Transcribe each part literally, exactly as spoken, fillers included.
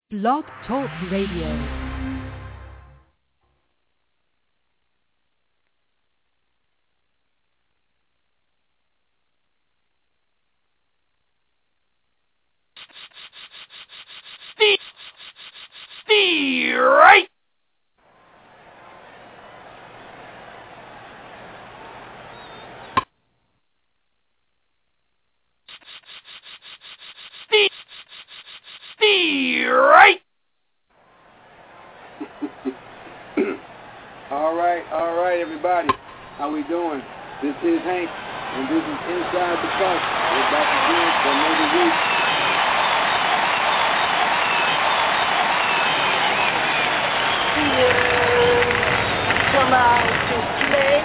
Blog Talk Radio. Right. Right. all right, all right, everybody. How we doing? This is Hank, and this is Inside the Park. We're back again for another week. Come out to play,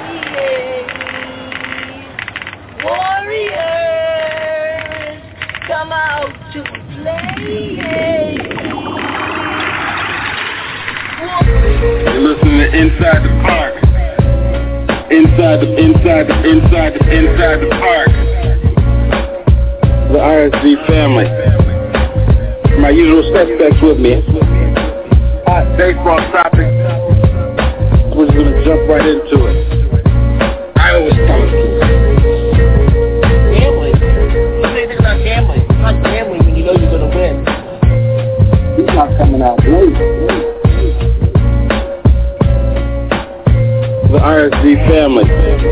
Warriors, come out to play. You're listening to Inside the Park. Inside the, inside the, inside the, inside the park. The R S G family. My usual suspects with me. Hot baseball topic. We're just going to jump right into it. I always thought Gambling. You say it's not gambling. It's not gambling when you know you're going to win. he's not coming out late. The R S G family.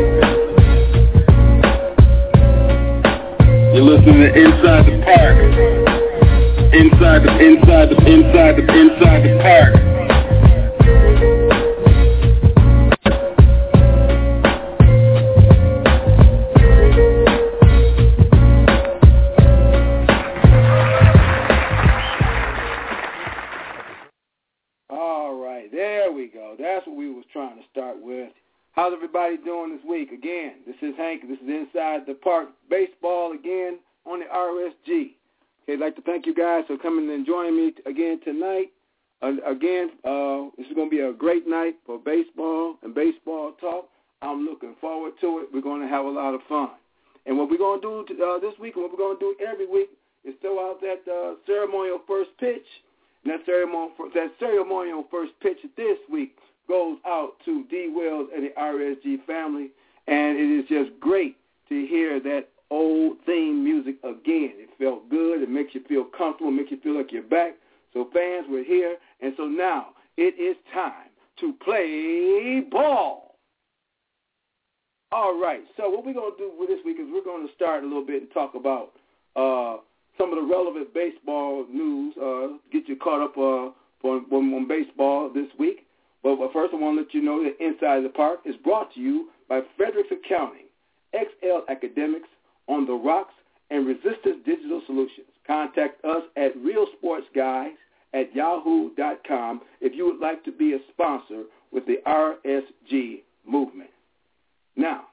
You're listening to Inside the Park. Inside the, inside the, inside the, inside the park. All right, there we go. That's what we was trying to start with. How's everybody doing this week? Again, this is Hank. This is Inside the Park Baseball again on the R S G. Okay, I'd like to thank you guys for coming and joining me again tonight. Uh, again, uh, this is going to be a great night for baseball and baseball talk. I'm looking forward to it. We're going to have a lot of fun. And what we're going to do to, uh, this week and what we're going to do every week is throw out that uh, ceremonial first pitch. And that ceremonial, that ceremonial first pitch this week goes out to D. Wells and the R S G family. And it is just great to hear that old theme music again. It felt good. It makes you feel comfortable. It makes you feel like you're back. So fans, we're here. And so now it is time to play ball. All right. So what we're going to do with this week is we're going to start a little bit and talk about uh, some of the relevant baseball news, uh, get you caught up uh, on, on, on baseball this week. But first I want to let you know that Inside the Park is brought to you by Fredericks Accounting, X L Academics, On the Rocks, and Resistance Digital Solutions. Contact us at realsportsguys at yahoo dot com if you would like to be a sponsor with the R S G movement. Now,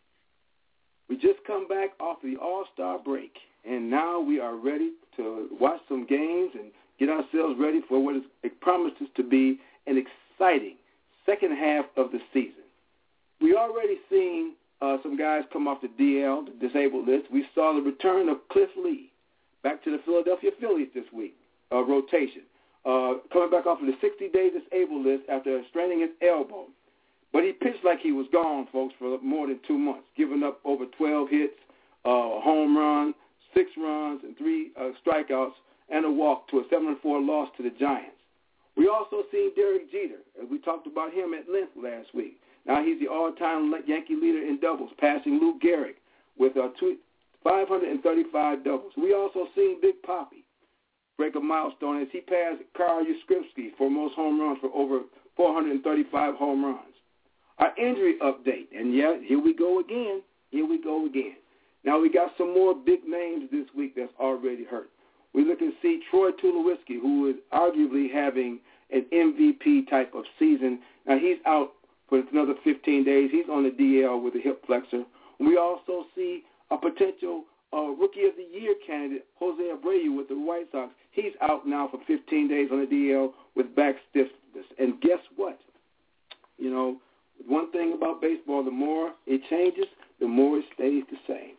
we just come back off the All-Star break, and now we are ready to watch some games and get ourselves ready for what is, it promises to be an exciting second half of the season. We already seen uh, some guys come off the D L, the disabled list. We saw the return of Cliff Lee back to the Philadelphia Phillies this week, uh, rotation, uh, coming back off of the sixty-day disabled list after straining his elbow. But he pitched like he was gone, folks, for more than two months, giving up over twelve hits, uh, a home run, six runs, and three uh, strikeouts, and a walk to a seven to four loss to the Giants. We also seen Derek Jeter, as we talked about him at length last week. Now he's the all-time Yankee leader in doubles, passing Lou Gehrig with uh, two, five hundred thirty-five doubles. We also seen Big Papi break a milestone as he passed Carl Yastrzemski for most home runs for over four hundred thirty-five home runs. Our injury update, and yeah, here we go again. Here we go again. Now we got some more big names this week that's already hurt. We're looking to see Troy Tulowitzki, who is arguably having an M V P type of season. Now he's out for another fifteen days. He's on the D L with a hip flexor. We also see a potential uh, Rookie of the Year candidate, Jose Abreu with the White Sox. He's out now for fifteen days on the D L with back stiffness. And guess what? You know, one thing about baseball, the more it changes, the more it stays the same.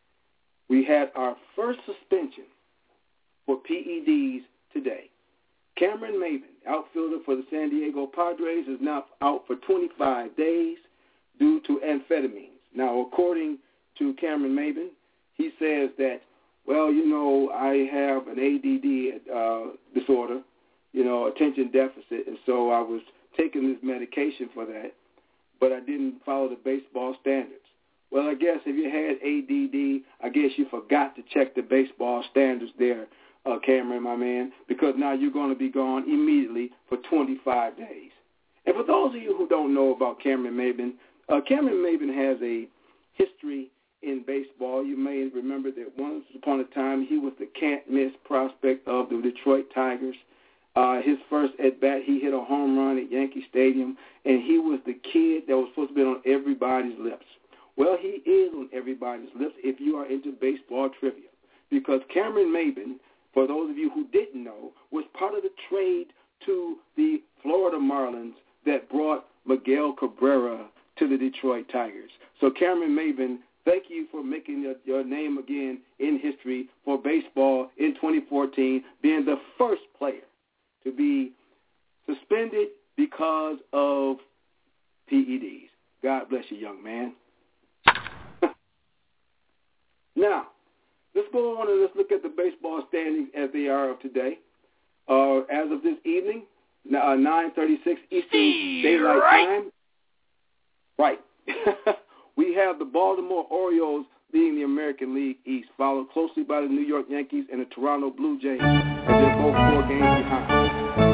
We had our first suspension for P E Ds today. Cameron Maybin, outfielder for the San Diego Padres, is now out for twenty-five days due to amphetamines. Now, according to Cameron Maybin, he says that, well, you know, I have an A D D uh, disorder, you know, attention deficit, and so I was taking this medication for that, but I didn't follow the baseball standards. Well, I guess if you had A D D, I guess you forgot to check the baseball standards there, uh, Cameron, my man, because now you're going to be gone immediately for twenty-five days. And for those of you who don't know about Cameron Maybin, uh, Cameron Maybin has a history in baseball. You may remember that once upon a time he was the can't-miss prospect of the Detroit Tigers. Uh, his first at-bat, he hit a home run at Yankee Stadium, and he was the kid that was supposed to be on everybody's lips. Well, he is on everybody's lips if you are into baseball trivia, because Cameron Maybin, for those of you who didn't know, was part of the trade to the Florida Marlins that brought Miguel Cabrera to the Detroit Tigers. So Cameron Maybin, thank you for making your, your name again in history for baseball in twenty fourteen, being the first player to be suspended because of P E Ds. God bless you, young man. Now, let's go on and let's look at the baseball standings as they are of today. Uh, as of this evening, uh, nine thirty-six Eastern Daylight right. Time. Right. We have the Baltimore Orioles leading the American League East, followed closely by the New York Yankees and the Toronto Blue Jays, as they're both four games behind.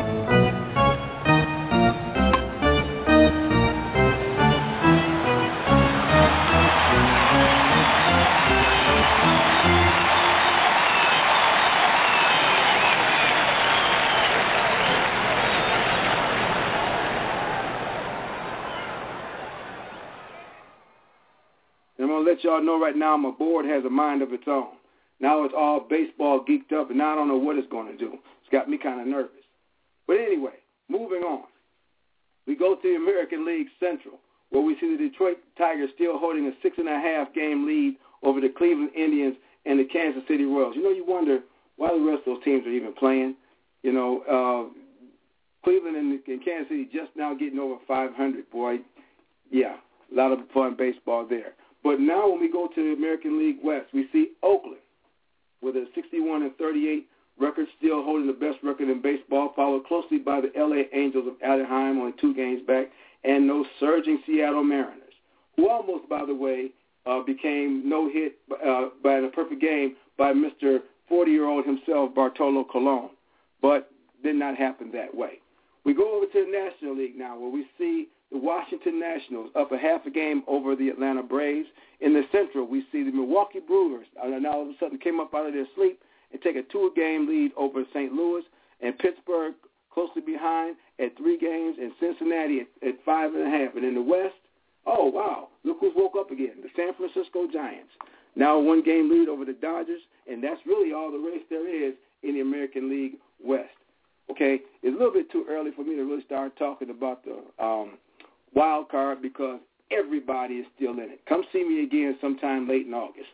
I'm going to let y'all know right now my board has a mind of its own. Now it's all baseball geeked up, and now I don't know what it's going to do. It's got me kind of nervous. But anyway, moving on. We go to the American League Central, where we see the Detroit Tigers still holding a six-and-a-half game lead over the Cleveland Indians and the Kansas City Royals. You know, you wonder why the rest of those teams are even playing. You know, uh, Cleveland and, and Kansas City just now getting over five hundred, boy. Yeah, a lot of fun baseball there. But now when we go to the American League West, we see Oakland with a sixty-one and thirty-eight record, still holding the best record in baseball, followed closely by the L A Angels of Anaheim, only two games back, and those surging Seattle Mariners, who almost, by the way, uh, became no-hit uh, by in a perfect game by Mister forty-year-old himself, Bartolo Colon, but did not happen that way. We go over to the National League now, where we see the Washington Nationals up a half a game over the Atlanta Braves. In the Central, we see the Milwaukee Brewers uh, now all of a sudden came up out of their sleep and take a two-game lead over Saint Louis, and Pittsburgh closely behind at three games, and Cincinnati at, at five and a half. And in the West, oh, wow, look who's woke up again, the San Francisco Giants. Now a one-game lead over the Dodgers, and that's really all the race there is in the American League West. Okay, it's a little bit too early for me to really start talking about the um, wild card because everybody is still in it. Come see me again sometime late in August.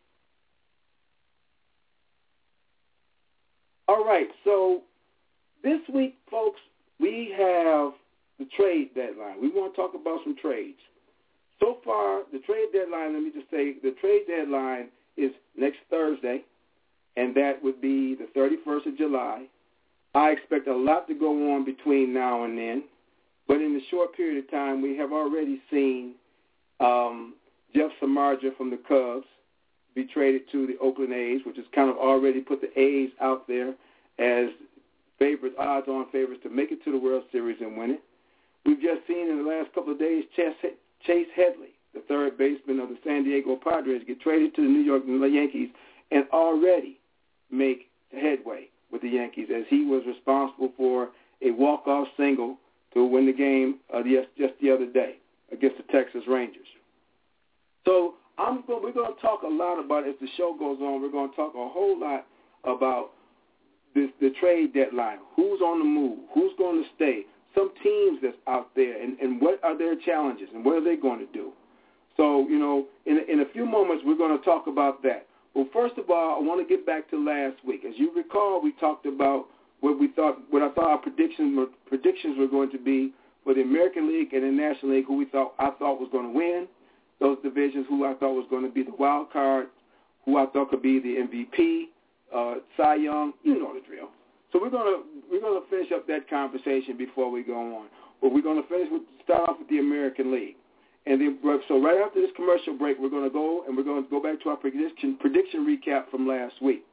All right, so this week, folks, we have the trade deadline. We want to talk about some trades. So far, the trade deadline, let me just say, the trade deadline is next Thursday, and that would be the thirty-first of July. I expect a lot to go on between now and then, but in the short period of time, we have already seen um, Jeff Samardzija from the Cubs be traded to the Oakland A's, which has kind of already put the A's out there as favorites, odds-on favorites to make it to the World Series and win it. We've just seen in the last couple of days Chase Headley, the third baseman of the San Diego Padres, get traded to the New York Yankees and already make headway with the Yankees, as he was responsible for a walk-off single to win the game uh, just, just the other day against the Texas Rangers. So I'm going, we're going to talk a lot about, as the show goes on, we're going to talk a whole lot about this, the trade deadline, who's on the move, who's going to stay, some teams that's out there, and, and what are their challenges, and what are they going to do. So, you know, in, in a few moments, we're going to talk about that. Well, first of all, I want to get back to last week. As you recall, we talked about what we thought, what I thought our predictions were, predictions were going to be for the American League and the National League, who we thought I thought was going to win those divisions, who I thought was going to be the wild card, who I thought could be the M V P, uh, Cy Young. You know the drill. So we're going to we're going to finish up that conversation before we go on. But we're going to finish with start off with the American League, and then so right after this commercial break, we're going to go and we're going to go back to our prediction prediction recap from last week.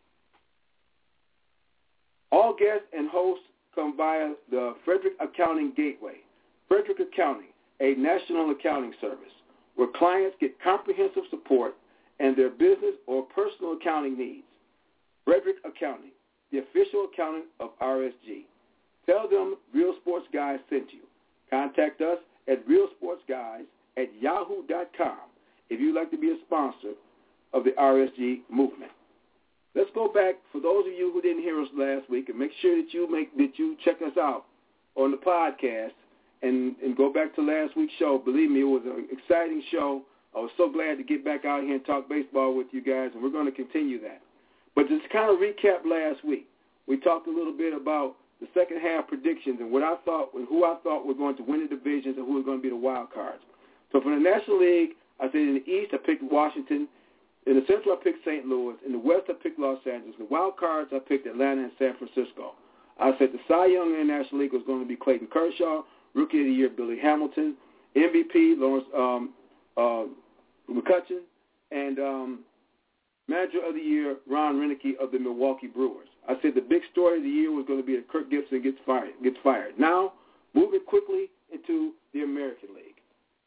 All guests and hosts come via the Frederick Accounting Gateway. Frederick Accounting, a national accounting service where clients get comprehensive support and their business or personal accounting needs. Frederick Accounting, the official accountant of R S G. Tell them Real Sports Guys sent you. Contact us at realsportsguys at yahoo dot com if you'd like to be a sponsor of the R S G movement. Let's go back for those of you who didn't hear us last week, and make sure that you make that you check us out on the podcast and, and go back to last week's show. Believe me, it was an exciting show. I was so glad to get back out here and talk baseball with you guys, and we're going to continue that. But just kind of recap last week, we talked a little bit about the second half predictions and what I thought, and who I thought were going to win the divisions and who were going to be the wild cards. So for the National League, I said in the East I picked Washington. In the Central, I picked Saint Louis. In the West, I picked Los Angeles. In the wild cards, I picked Atlanta and San Francisco. I said the Cy Young in the National League was going to be Clayton Kershaw, Rookie of the Year Billy Hamilton, M V P Lawrence um, uh, McCutcheon, and um, Manager of the Year Ron Renicky of the Milwaukee Brewers. I said the big story of the year was going to be that Kirk Gibson gets fired. Gets fired. Now, moving quickly into the American League.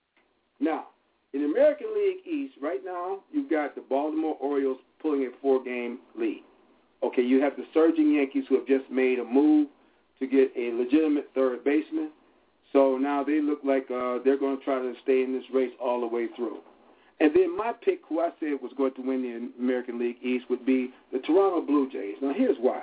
Now, in the American League East, right now, you've got the Baltimore Orioles pulling a four-game lead. Okay, you have the surging Yankees who have just made a move to get a legitimate third baseman. So now they look like uh, they're going to try to stay in this race all the way through. And then my pick, who I said was going to win the American League East, would be the Toronto Blue Jays. Now, here's why.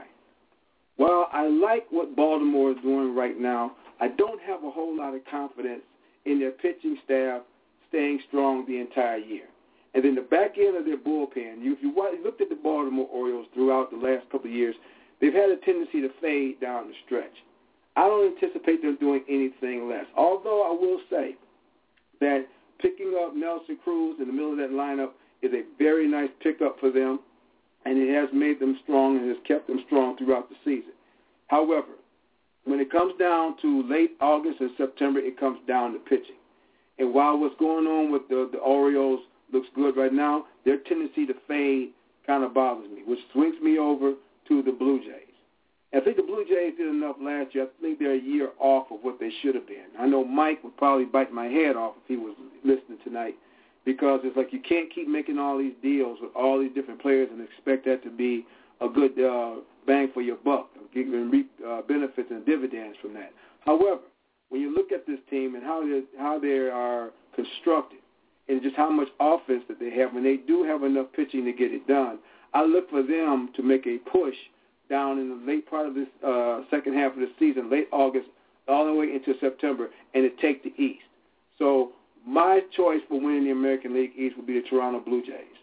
While I like what Baltimore is doing right now, I don't have a whole lot of confidence in their pitching staff staying strong the entire year. And then the back end of their bullpen, you, if you looked at the Baltimore Orioles throughout the last couple of years, they've had a tendency to fade down the stretch. I don't anticipate them doing anything less, although I will say that picking up Nelson Cruz in the middle of that lineup is a very nice pickup for them, and it has made them strong and has kept them strong throughout the season. However, when it comes down to late August and September, it comes down to pitching. And while what's going on with the, the Orioles looks good right now, their tendency to fade kind of bothers me, which swings me over to the Blue Jays. And I think the Blue Jays did enough last year. I think they're a year off of what they should have been. I know Mike would probably bite my head off if he was listening tonight, because it's like you can't keep making all these deals with all these different players and expect that to be a good uh, bang for your buck, and reap uh, benefits and dividends from that. However, when you look at this team and how they, how they are constructed and just how much offense that they have, when they do have enough pitching to get it done, I look for them to make a push down in the late part of this uh, second half of the season, late August, all the way into September, and to take the East. So my choice for winning the American League East would be the Toronto Blue Jays.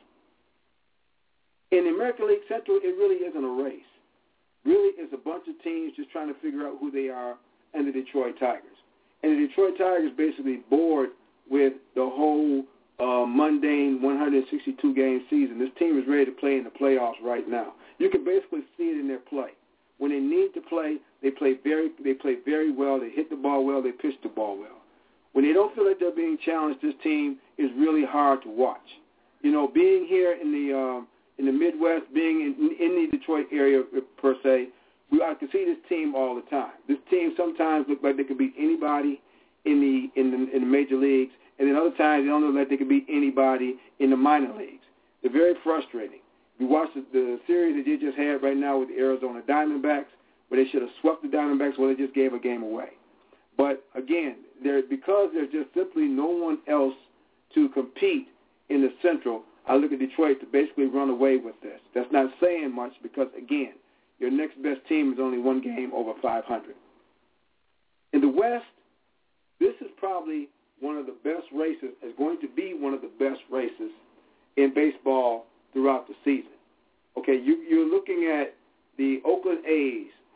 In the American League Central, it really isn't a race. Really, it's a bunch of teams just trying to figure out who they are, and the Detroit Tigers. And the Detroit Tigers basically bored with the whole uh, mundane one hundred sixty-two game season. This team is ready to play in the playoffs right now. You can basically see it in their play. When they need to play, they play very they play very well. They hit the ball well. They pitch the ball well. When they don't feel like they're being challenged, this team is really hard to watch. You know, being here in the um, in the Midwest, being in, in the Detroit area per se, we I can see this team all the time. This team sometimes looks like they could beat anybody in the in the in the major leagues, and then other times they don't look like they could beat anybody in the minor leagues. They're very frustrating. You watch the, the series that you just had right now with the Arizona Diamondbacks, where they should have swept the Diamondbacks, well, they just gave a game away. But again, there because there's just simply no one else to compete in the Central, I look at Detroit to basically run away with this. That's not saying much because, again, your next best team is only one game over five hundred. In the West, this is probably one of the best races, is going to be one of the best races in baseball throughout the season. Okay, you, you're looking at the Oakland A's,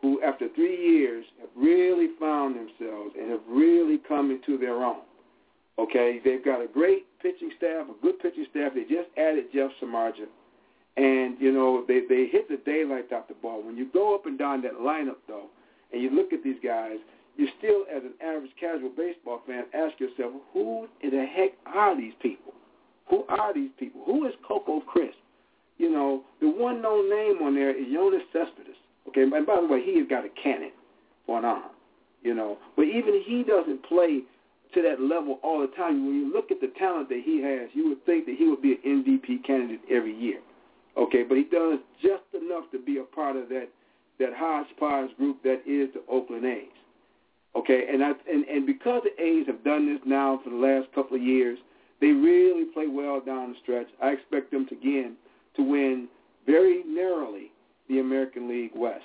who, after three years, have really found themselves and have really come into their own. Okay, they've got a great pitching staff, a good pitching staff. They just added Jeff Samardzija, and, you know, they, they hit the daylight off the ball. When you go up and down that lineup, though, and you look at these guys, you still, as an average casual baseball fan, ask yourself, who in the heck are these people? Who are these people? Who is Coco Crisp? You know, the one known name on there is Yoenis Cespedes. Okay, and by the way, he has got a cannon for an arm, you know. But even he doesn't play to that level all the time. When you look at the talent that he has, you would think that he would be an M V P candidate every year. Okay, but he does just enough to be a part of that, that hodgepodge group that is the Oakland A's. Okay, and, I, and and because the A's have done this now for the last couple of years, they really play well down the stretch. I expect them to, again, to win very narrowly the American League West,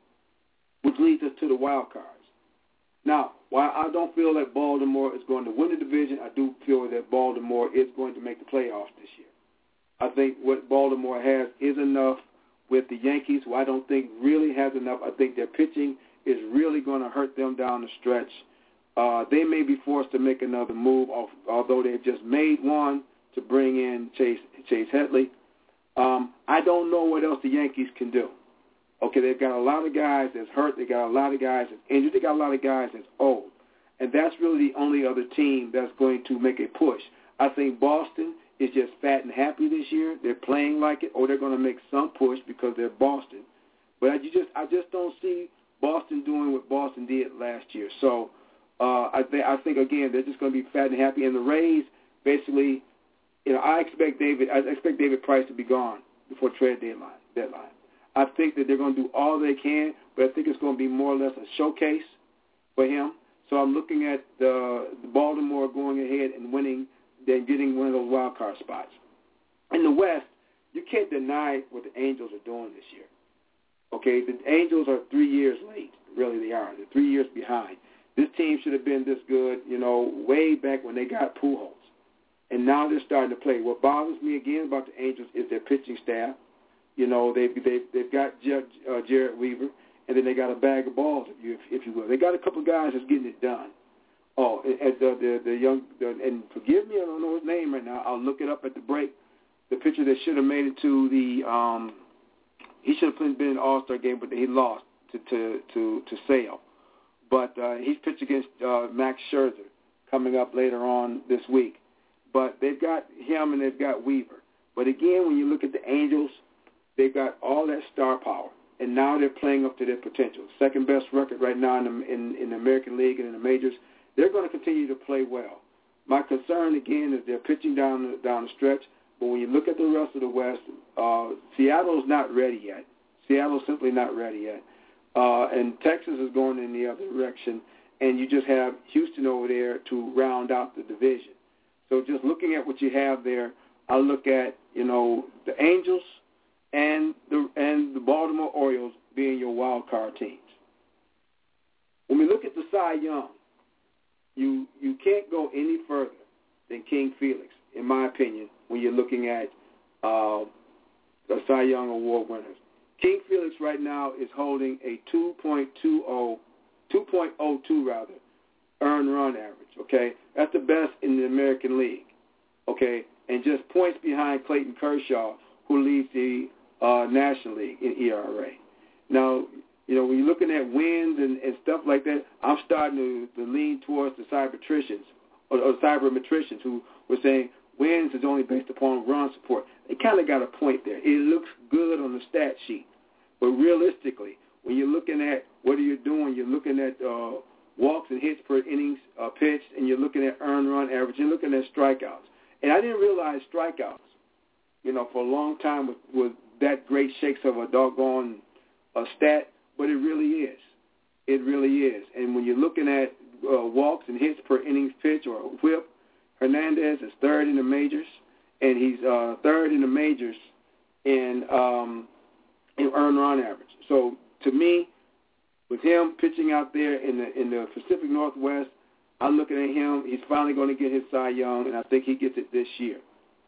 which leads us to the wild cards. Now, while I don't feel that Baltimore is going to win the division, I do feel that Baltimore is going to make the playoffs this year. I think what Baltimore has is enough with the Yankees, who I don't think really has enough. I think their pitching is really going to hurt them down the stretch. Uh, they may be forced to make another move, although they've just made one to bring in Chase Chase Headley. Um, I don't know what else the Yankees can do. Okay, they've got a lot of guys that's hurt. They got a lot of guys that's injured. They got a lot of guys that's old. And that's really the only other team that's going to make a push. I think Boston is just fat and happy this year. They're playing like it, or they're going to make some push because they're Boston. But I just, I just don't see Boston doing what Boston did last year. So uh, I, th- I think, again, they're just going to be fat and happy. And the Rays, basically, you know, I expect David, I expect David Price to be gone before trade deadline. deadline. I think that they're going to do all they can, but I think it's going to be more or less a showcase for him. So I'm looking at the, the Baltimore going ahead and winning, then getting one of those wild card spots. In the West, you can't deny what the Angels are doing this year. Okay, the Angels are three years late. Really, they are. They're three years behind. This team should have been this good, you know, way back when they got Pujols. And now they're starting to play. What bothers me, again, about the Angels is their pitching staff. You know, they've, they've, they've got Jer- uh, Jarrett Weaver, and then they got a bag of balls, if you, if you will. They got a couple of guys that's getting it done. Oh, and the, the, the young, the, and forgive me, I don't know his name right now. I'll look it up at the break. The pitcher that should have made it to the, um, he should have been in an All-Star game, but he lost to to to, to Sale. But uh, he's pitched against uh, Max Scherzer coming up later on this week. But they've got him and they've got Weaver. But again, when you look at the Angels, they've got all that star power, and now they're playing up to their potential. Second best record right now in the, in, in the American League and in the majors. They're going to continue to play well. My concern, again, is they're pitching down the, down the stretch. But when you look at the rest of the West, uh, Seattle's not ready yet. Seattle's simply not ready yet. Uh, and Texas is going in the other direction, and you just have Houston over there to round out the division. So just looking at what you have there, I look at, you know, the Angels and the and the Baltimore Orioles being your wild card teams. When we look at the Cy Young, you you can't go any further than King Felix, in my opinion, when you're looking at uh, the Cy Young Award winners. King Felix right now is holding a two point two oh, two point oh two rather, earned run average, okay? That's the best in the American League, okay? And just points behind Clayton Kershaw, who leads the uh, National League in E R A. Now, you know, when you're looking at wins and, and stuff like that, I'm starting to, to lean towards the cybermetricians, or, or cybermetricians who were saying wins is only based upon run support. They kind of got a point there. It looks good on the stat sheet. But realistically, when you're looking at what are you doing, you're looking at uh, walks and hits per innings uh, pitched, and you're looking at earned run average, you're looking at strikeouts. And I didn't realize strikeouts, you know, for a long time was, was that great shakes of a doggone uh, stat, but it really is. It really is. And when you're looking at uh, walks and hits per innings pitch or whip, Hernandez is third in the majors, and he's uh, third in the majors in um, in earned run average. So to me, with him pitching out there in the in the Pacific Northwest, I'm looking at him. He's finally going to get his Cy Young, and I think he gets it this year.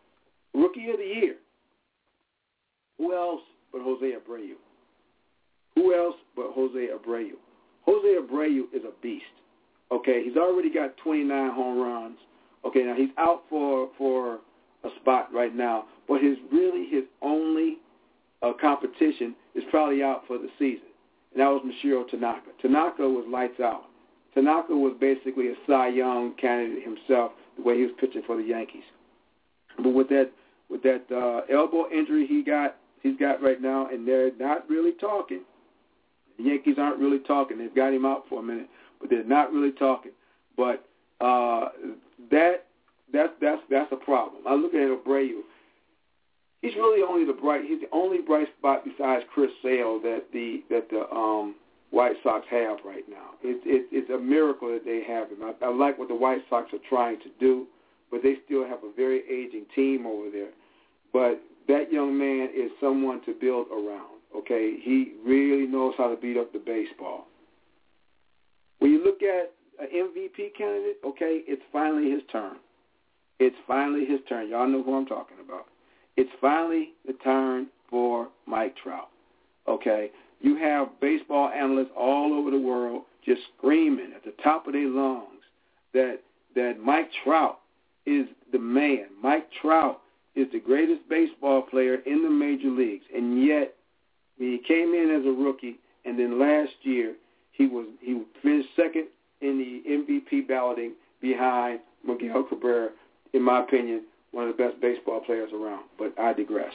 Rookie of the year. Who else but Jose Abreu? Who else but Jose Abreu? Jose Abreu is a beast. Okay, he's already got twenty-nine home runs. Okay, now he's out for for a spot right now, but his really his only uh, competition is probably out for the season, and that was Masahiro Tanaka. Tanaka was lights out. Tanaka was basically a Cy Young candidate himself, the way he was pitching for the Yankees. But with that with that uh, elbow injury he got he's got right now, and they're not really talking. The Yankees aren't really talking. They've got him out for a minute, but they're not really talking. But uh, that that's that's that's a problem. I look at Abreu. He's really only the bright. He's the only bright spot besides Chris Sale that the that the um, White Sox have right now. It's it, it's a miracle that they have him. I, I like what the White Sox are trying to do, but they still have a very aging team over there. But that young man is someone to build around. Okay, he really knows how to beat up the baseball. When you look at an M V P candidate, okay, it's finally his turn. It's finally his turn. Y'all know who I'm talking about. It's finally the turn for Mike Trout. Okay, you have baseball analysts all over the world just screaming at the top of their lungs that that Mike Trout is the man. Mike Trout is the greatest baseball player in the major leagues, and yet he came in as a rookie, and then last year he was he finished second in the M V P balloting behind Miguel Cabrera, in my opinion, one of the best baseball players around. But I digress.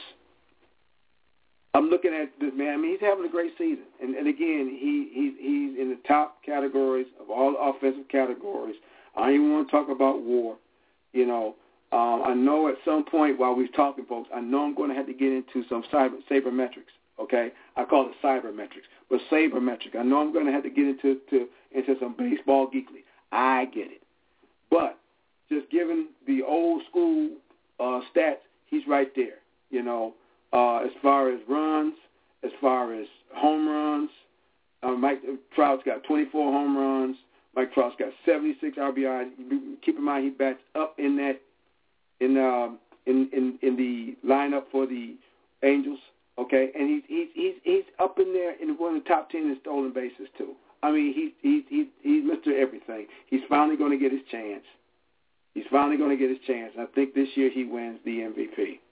I'm looking at this man. I mean, he's having a great season, and, and again, he he's he's in the top categories of all the offensive categories. I don't even want to talk about WAR. You know, um, I know at some point while we're talking, folks, I know I'm going to have to get into some cyber sabermetrics. Okay, I call it cybermetrics, but sabermetric. I know I'm going to have to get into to, into some baseball geekly. I get it, but just given the old school uh, stats, he's right there. You know, uh, as far as runs, as far as home runs, uh, Mike Trout's got twenty-four home runs. Mike Trout's got seventy-six R B Is. Keep in mind he bats up in that in um, in, in in the lineup for the Angels. Okay, and he's he's he's he's up in there in one of the top ten in stolen bases too. I mean, he's he's he's he's Mister Everything. He's finally going to get his chance. He's finally going to get his chance. I think this year he wins the M V P.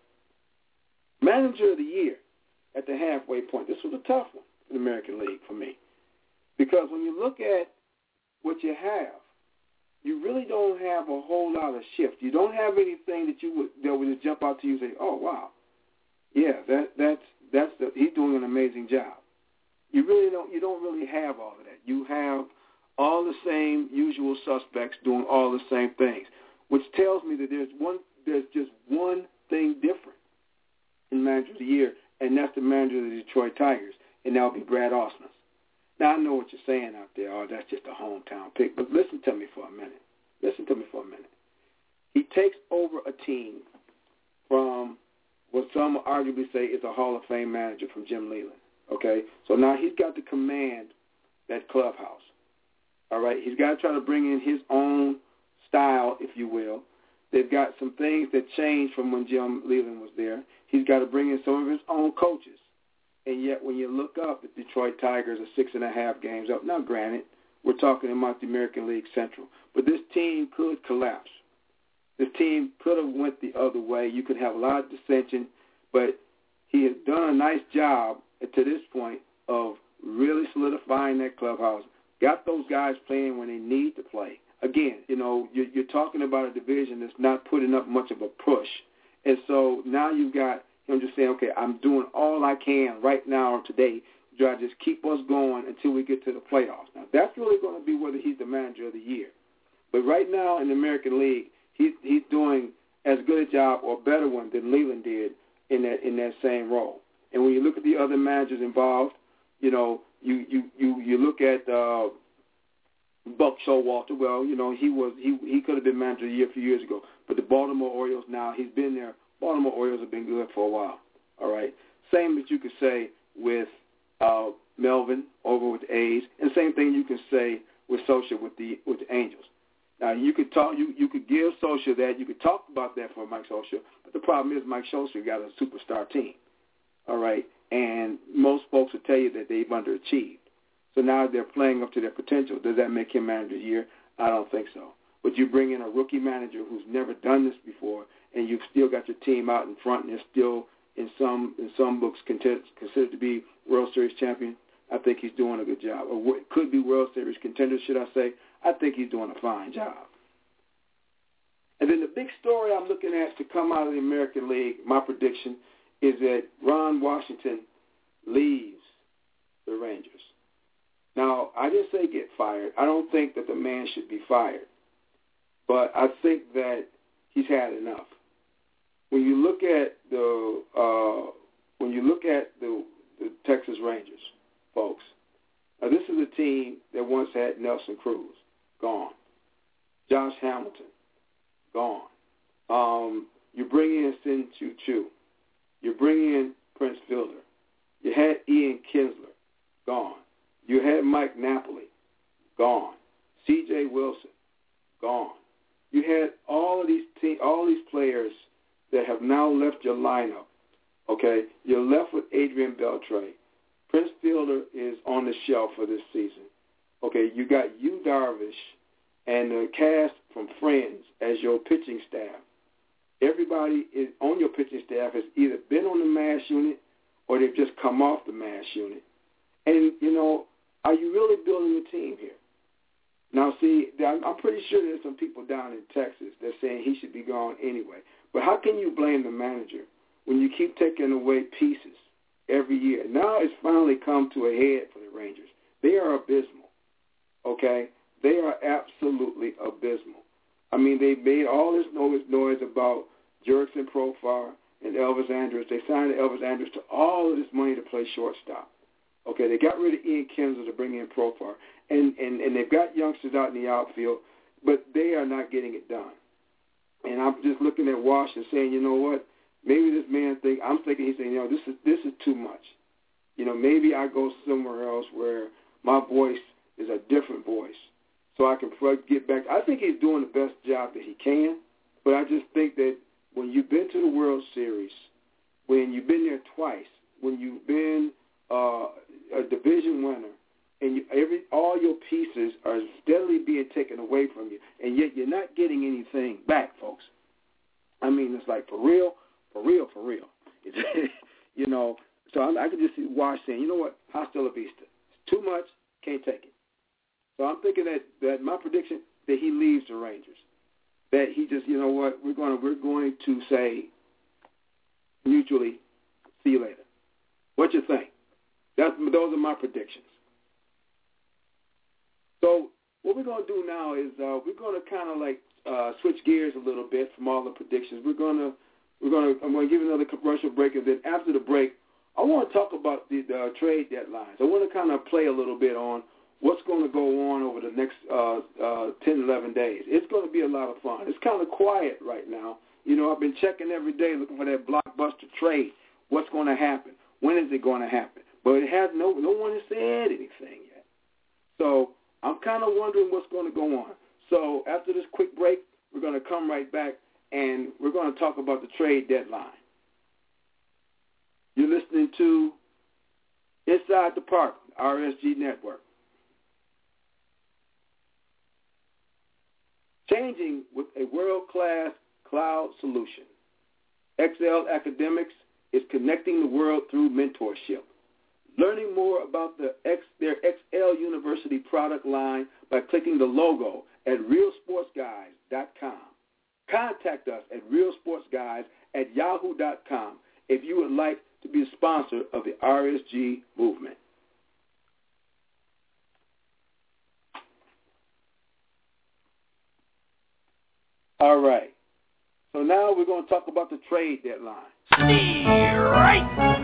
Manager of the year at the halfway point. This was a tough one in the American League for me, because when you look at what you have, you really don't have a whole lot of shift. You don't have anything that you would that would just jump out to you and say, "Oh wow, yeah, that that's that's the, he's doing an amazing job." You really don't. You don't really have all of that. You have all the same usual suspects doing all the same things, which tells me that there's one. There's just one thing different in Manager of the Year, and that's the manager of the Detroit Tigers, and that'll be Brad Ausmus. Now, I know what you're saying out there. Oh, that's just a hometown pick. But listen to me for a minute. Listen to me for a minute. He takes over a team from what some arguably say is a Hall of Fame manager from Jim Leyland. Okay? So now he's got to command that clubhouse. All right? He's got to try to bring in his own style, if you will. They've got some things that changed from when Jim Leyland was there. He's got to bring in some of his own coaches. And yet when you look up, the Detroit Tigers are six and a half games up. Now, granted, we're talking about the American League Central. But this team could collapse. This team could have went the other way. You could have a lot of dissension. But he has done a nice job to this point of really solidifying that clubhouse. Got those guys playing when they need to play. Again, you know, you're, you're talking about a division that's not putting up much of a push. And so now you've got him just saying, okay, I'm doing all I can right now or today to try to just keep us going until we get to the playoffs. Now, that's really going to be whether he's the manager of the year. But right now in the American League, he's, he's doing as good a job or a better one than Leyland did in that in that same role. And when you look at the other managers involved, you know, you you, you, you look at uh, Buck Showalter. Well, you know, he was he he could have been manager of the year a few years ago. But the Baltimore Orioles now, he's been there. Baltimore Orioles have been good for a while. All right. Same that you could say with uh, Melvin over with the A's, and same thing you can say with Socha with the with the Angels. Now you could talk, you you could give Socha that, you could talk about that for Mike Socha, but the problem is Mike Socha got a superstar team. All right, and most folks will tell you that they've underachieved. So now they're playing up to their potential. Does that make him manager of the year? I don't think so. But you bring in a rookie manager who's never done this before, and you've still got your team out in front, and they're still in some in some books considered, considered to be World Series champion. I think he's doing a good job. Or could be World Series contender, should I say. I think he's doing a fine job. And then the big story I'm looking at to come out of the American League, my prediction, is that Ron Washington leaves the Rangers. Now, I didn't say get fired. I don't think that the man should be fired. But I think that he's had enough. When you look at the uh, when you look at the, the Texas Rangers, folks, now this is a team that once had Nelson Cruz, gone. Josh Hamilton, gone. Um, you bring in Sin Chu Chu. You bring in Prince Fielder. You had Ian Kinsler, gone. You had Mike Napoli, gone. C J Wilson, gone. You had all of these te- all these players that have now left your lineup. Okay, you're left with Adrian Beltre. Prince Fielder is on the shelf for this season. Okay, you got Yu Darvish and the cast from Friends as your pitching staff. Everybody is on your pitching staff has either been on the MASH unit or they've just come off the MASH unit. And, you know, are you really building a team here? Now, see, I'm pretty sure there's some people down in Texas that are saying he should be gone anyway. But how can you blame the manager when you keep taking away pieces every year? Now it's finally come to a head for the Rangers. They are abysmal, okay? They are absolutely abysmal. I mean, they made all this noise, noise about Jurickson Profar and Elvis Andrus. They signed Elvis Andrus to all of this money to play shortstop. Okay, they got rid of Ian Kinsler to bring in Profar. And, and, and they've got youngsters out in the outfield, but they are not getting it done. And I'm just looking at Wash and saying, you know what, maybe this man think I'm thinking he's saying, you know, this is this is too much. You know, maybe I go somewhere else where my voice is a different voice, so I can get back. I think he's doing the best job that he can, but I just think that when you've been to the World Series, when you've been there twice, when you've been uh, a division winner, and you, every all your pieces are steadily being taken away from you, and yet you're not getting anything back, folks. I mean, it's like for real, for real, for real. It's, you know, so I, I could just see Wash saying, you know what, hasta la vista. It's too much, can't take it. So I'm thinking that, that my prediction that he leaves the Rangers, that he just, you know what, we're going to we're going to say mutually, see you later. What you think? That's those are my predictions. So what we're going to do now is uh, we're going to kind of like uh, switch gears a little bit from all the predictions. We're going to we're going to I'm going to give another commercial break, and then after the break, I want to talk about the, the trade deadlines. I want to kind of play a little bit on what's going to go on over the next uh, uh, ten, eleven days. It's going to be a lot of fun. It's kind of quiet right now. You know, I've been checking every day looking for that blockbuster trade. What's going to happen? When is it going to happen? But it has no no one has said anything yet. So I'm kind of wondering what's going to go on. So after this quick break, we're going to come right back, and we're going to talk about the trade deadline. You're listening to Inside the Park, R S G Network. Changing with a world-class cloud solution. X L Academics is connecting the world through mentorship. Learning more about the X, their X L University product line by clicking the logo at real sports guys dot com. Contact us at real sports guys at yahoo dot com if you would like to be a sponsor of the R S G movement. All right. So now we're going to talk about the trade deadline. See right.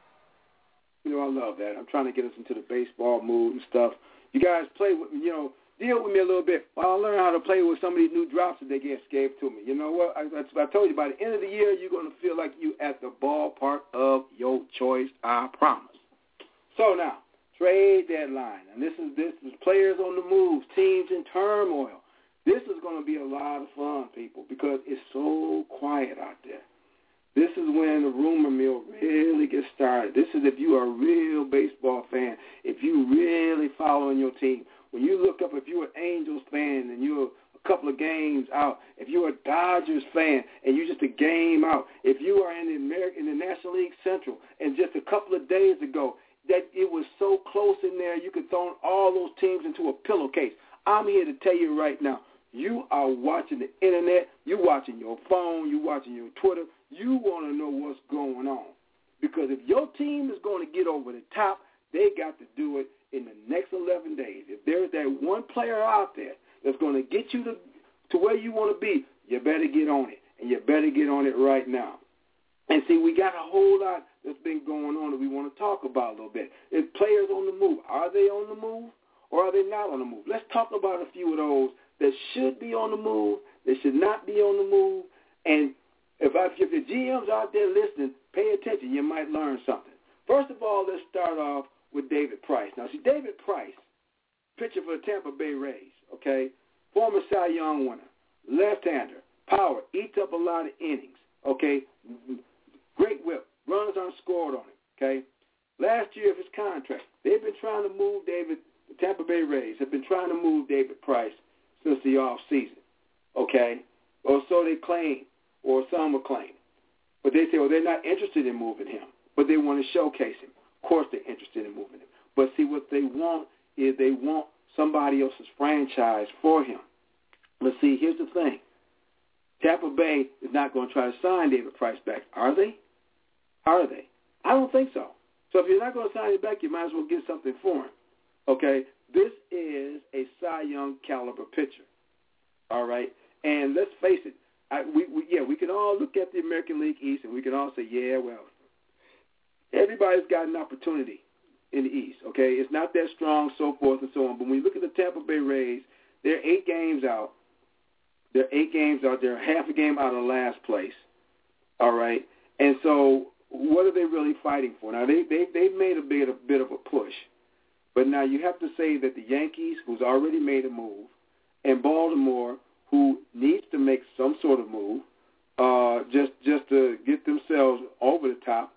I love that. I'm trying to get us into the baseball mood and stuff. You guys play with, you know, deal with me a little bit while I learn how to play with some of these new drops that they get gave to me. You know what? I, I told you, by the end of the year, you're going to feel like you at the ballpark of your choice, I promise. So now, trade deadline. And this is this is players on the move, teams in turmoil. This is going to be a lot of fun, people, because it's so quiet out there. This is when the rumor mill really gets started. This is if you are a real baseball fan, if you really following your team. When you look up, if you're an Angels fan and you're a couple of games out, if you're a Dodgers fan and you're just a game out, if you are in the American, in the National League Central, and just a couple of days ago that it was so close in there you could throw all those teams into a pillowcase. I'm here to tell you right now, you are watching the internet, you're watching your phone, you're watching your Twitter. You want to know what's going on. Because if your team is going to get over the top, they got to do it in the next eleven days. If there's that one player out there that's going to get you to, to where you want to be, you better get on it. And you better get on it right now. And see, we got a whole lot that's been going on that we want to talk about a little bit. If players on the move, are they on the move or are they not on the move? Let's talk about a few of those that should be on the move, that should not be on the move. And if, I, if the G Ms out there listening, pay attention. You might learn something. First of all, let's start off with David Price. Now, see, David Price, pitcher for the Tampa Bay Rays, okay, former Cy Young winner, left-hander, power, eats up a lot of innings, okay, great whip, runs aren't scored on him, okay. Last year of his contract, they've been trying to move David, the Tampa Bay Rays have been trying to move David Price since the off-season, okay, or so they claim, or some will claim. But they say, well, they're not interested in moving him, but they want to showcase him. Of course they're interested in moving him. But see, what they want is they want somebody else's franchise for him. But see, here's the thing. Tampa Bay is not going to try to sign David Price back. Are they? Are they? I don't think so. So if you're not going to sign him back, you might as well get something for him. Okay? This is a Cy Young caliber pitcher. All right? And let's face it. I, we, we, yeah, we can all look at the American League East and we can all say, yeah, well, everybody's got an opportunity in the East, okay? It's not that strong, so forth and so on. But when you look at the Tampa Bay Rays, they're eight games out. They're eight games out. They're half a game out of last place, all right? And so what are they really fighting for? Now, they, they, they've made a bit, a bit of a push. But now you have to say that the Yankees, who's already made a move, and Baltimore, who needs to make some sort of move uh, just just to get themselves over the top.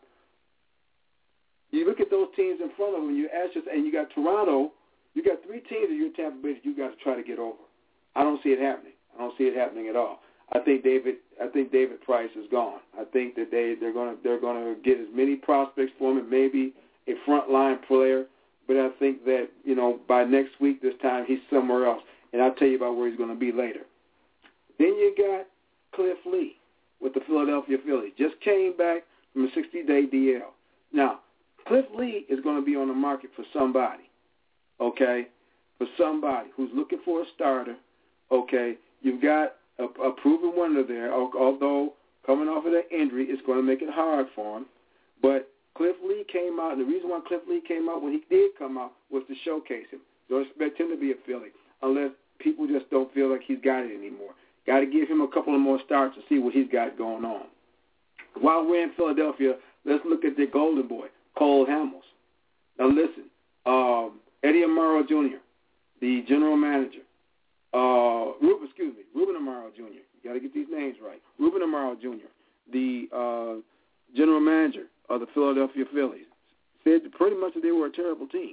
You look at those teams in front of them, and you ask yourself, and you got Toronto, you got three teams in your Tampa Bay that you got to try to get over. I don't see it happening. I don't see it happening at all. I think David I think David Price is gone. I think that they they're going to they're going to get as many prospects for him and maybe a frontline player, but I think that, you know, by next week this time he's somewhere else, and I'll tell you about where he's going to be later. Then you got Cliff Lee with the Philadelphia Phillies. Just came back from a sixty-day D L. Now, Cliff Lee is going to be on the market for somebody, okay, for somebody who's looking for a starter, okay. You've got a, a proven wonder there, although coming off of that injury, it's going to make it hard for him. But Cliff Lee came out, and the reason why Cliff Lee came out when he did come out was to showcase him. Don't expect him to be a Philly unless people just don't feel like he's got it anymore. Got to give him a couple of more starts to see what he's got going on. While we're in Philadelphia, let's look at their golden boy, Cole Hamels. Now listen, um, Eddie Amaro Junior, the general manager, uh, Ruben, excuse me, Ruben Amaro Junior You got to get these names right. Ruben Amaro Junior, the uh, general manager of the Philadelphia Phillies, said pretty much that they were a terrible team.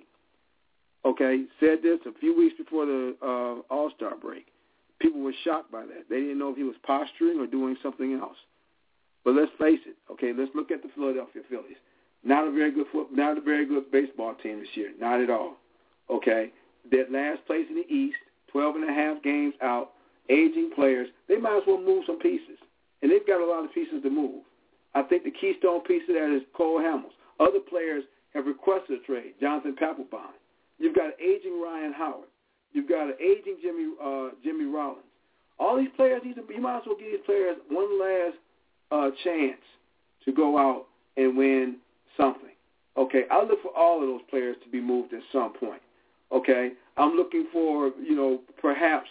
Okay, said this a few weeks before the uh, All-Star break. People were shocked by that. They didn't know if he was posturing or doing something else. But let's face it. Okay, let's look at the Philadelphia Phillies. Not a very good foot, not a very good baseball team this year. Not at all. Okay, that last place in the East, twelve and a half games out, aging players. They might as well move some pieces, and they've got a lot of pieces to move. I think the keystone piece of that is Cole Hamels. Other players have requested a trade. Jonathan Papelbon. You've got an aging Ryan Howard. You've got an aging Jimmy uh, Jimmy Rollins. All these players, these, you might as well give these players one last uh, chance to go out and win something. Okay, I look for all of those players to be moved at some point. Okay, I'm looking for, you know, perhaps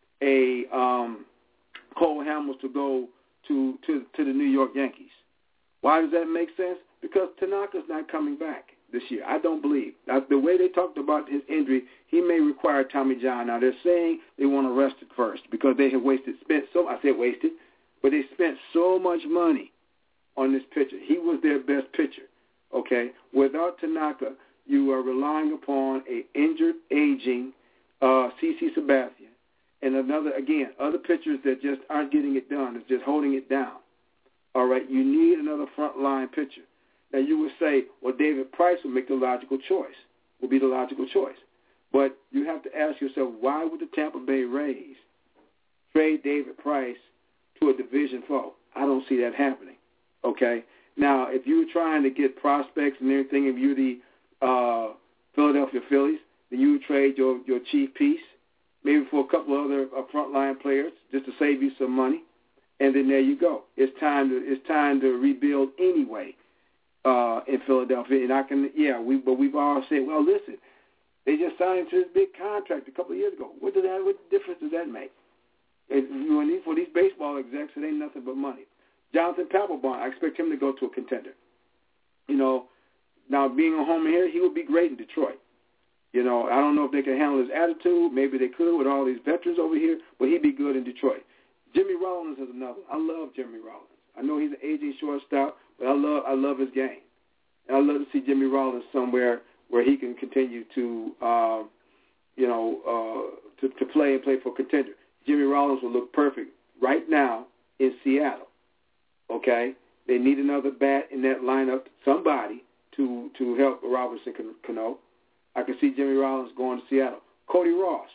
a um, Cole Hamels to go to, to to the New York Yankees. Why does that make sense? Because Tanaka's not coming back this year. I don't believe. Now, the way they talked about his injury, he may require Tommy John. Now, they're saying they want to rest it first because they have wasted, spent so, I said wasted, but they spent so much money on this pitcher. He was their best pitcher, okay? Without Tanaka, you are relying upon a injured, aging uh, C C Sabathia and another, again, other pitchers that just aren't getting it done. It's just holding it down. All right, you need another front-line pitcher. Now, you would say, well, David Price would make the logical choice, would be the logical choice. But you have to ask yourself, why would the Tampa Bay Rays trade David Price to a division foe? I don't see that happening, okay? Now, if you're trying to get prospects and everything, if you're the uh, Philadelphia Phillies, then you would trade your, your chief piece, maybe for a couple of other uh, frontline players, just to save you some money. And then there you go. It's time to it's time to rebuild anyway uh, in Philadelphia. And I can yeah, we but we've all said, well, listen, they just signed to this big contract a couple of years ago. What does that what difference does that make? It, when these, for these baseball execs, it ain't nothing but money. Jonathan Papelbon, I expect him to go to a contender. You know, now being a home here, he would be great in Detroit. You know, I don't know if they can handle his attitude. Maybe they could with all these veterans over here, but he'd be good in Detroit. Jimmy Rollins is another. I love Jimmy Rollins. I know he's an aging shortstop, but I love I love his game. And I love to see Jimmy Rollins somewhere where he can continue to, uh, you know, uh, to, to play and play for a contender. Jimmy Rollins will look perfect right now in Seattle. Okay, they need another bat in that lineup, somebody to to help Robinson Cano. I can see Jimmy Rollins going to Seattle. Cody Ross.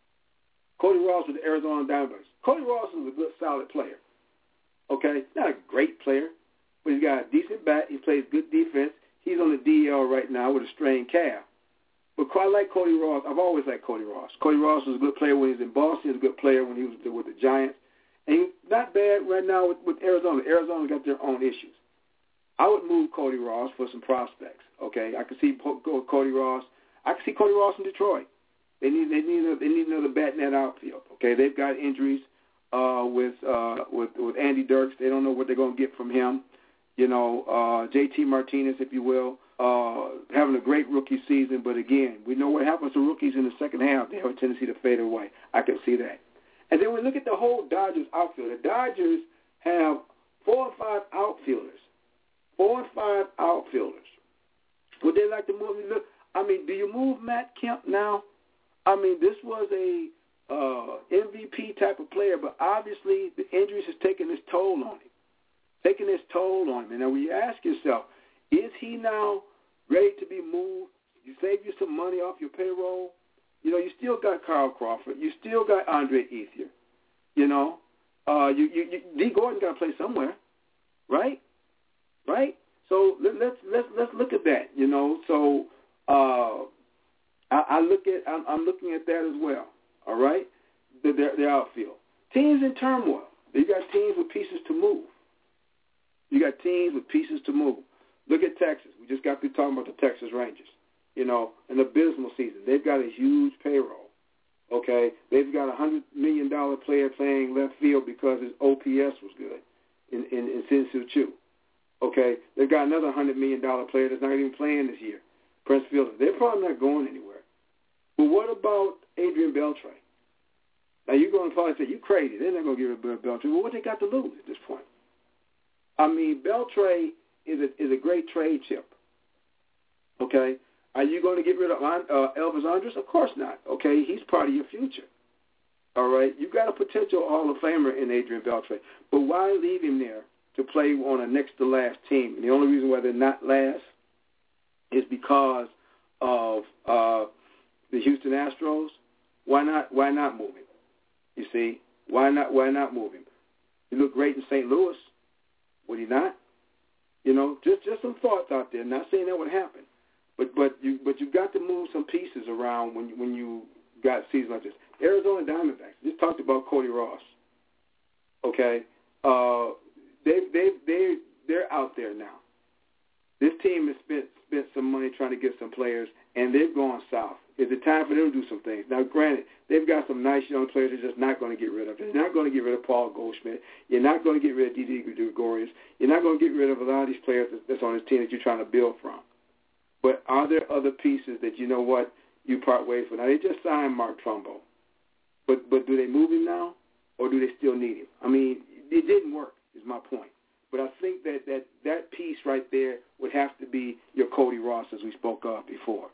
Cody Ross with the Arizona Diamondbacks. Cody Ross is a good, solid player. Okay? Not a great player, but he's got a decent bat. He plays good defense. He's on the D L right now with a strained calf. But I like Cody Ross. I've always liked Cody Ross. Cody Ross was a good player when he was in Boston. He was a good player when he was with the Giants. And he's not bad right now with, with Arizona. Arizona's got their own issues. I would move Cody Ross for some prospects. Okay? I can see Cody Ross. I can see Cody Ross in Detroit. They need they need a, they need another bat in that outfield. Okay, they've got injuries uh, with uh, with with Andy Dirks. They don't know what they're going to get from him. You know, uh, J T Martinez, if you will, uh, having a great rookie season. But again, we know what happens to rookies in the second half. They have a tendency to fade away. I can see that. And then we look at the whole Dodgers outfield. The Dodgers have four or five outfielders. Four or five outfielders. Would they like to move? Look, I mean, do you move Matt Kemp now? I mean, this was a uh, M V P type of player, but obviously the injuries has taken its toll on him, taking its toll on him. And now when you ask yourself, is he now ready to be moved? You save you some money off your payroll. You know, you still got Carl Crawford. You still got Andre Ethier. You know, uh, you, you, you D. Gordon got to play somewhere, right? Right. So let, let's let's let's look at that. You know, so. Uh, I look at. I'm, I'm looking at that as well. All right, the, their, their outfield teams in turmoil. You got teams with pieces to move. You got teams with pieces to move. Look at Texas. We just got through talking about the Texas Rangers. You know, an abysmal season. They've got a huge payroll. Okay, they've got a hundred million dollar player playing left field because his O P S was good in in, in Sin-Soo Choo. Okay, they've got another hundred million dollar player that's not even playing this year, Prince Fielder. They're probably not going anywhere. But what about Adrian Beltre? Now, you're going to probably say, you crazy. They're not going to give it Beltre. Well, what they got to lose at this point? I mean, Beltre is a, is a great trade chip. Okay? Are you going to get rid of uh, Elvis Andrus? Of course not. Okay? He's part of your future. All right? You've got a potential Hall of Famer in Adrian Beltre. But why leave him there to play on a next-to-last team? And the only reason why they're not last is because of uh, – the Houston Astros. Why not? Why not move him? You see, why not? Why not move him? He looked great in Saint Louis. Would he not? You know, just just some thoughts out there. Not saying that would happen, but but you but you got to move some pieces around when when you got seasons like this. Arizona Diamondbacks. Just talked about Cody Ross. Okay, uh, they they they they're out there now. This team has spent spent some money trying to get some players, and they've gone south. Is it time for them to do some things? Now, granted, they've got some nice young players they're just not going to get rid of. They're not going to get rid of Paul Goldschmidt. You're not going to get rid of Didi Gregorius. You're not going to get rid of a lot of these players that's on this team that you're trying to build from. But are there other pieces that, you know what, you part ways with? Now, they just signed Mark Trumbo. But but do they move him now, or do they still need him? I mean, it didn't work, is my point. But I think that that, that piece right there would have to be your Cody Ross, as we spoke of before.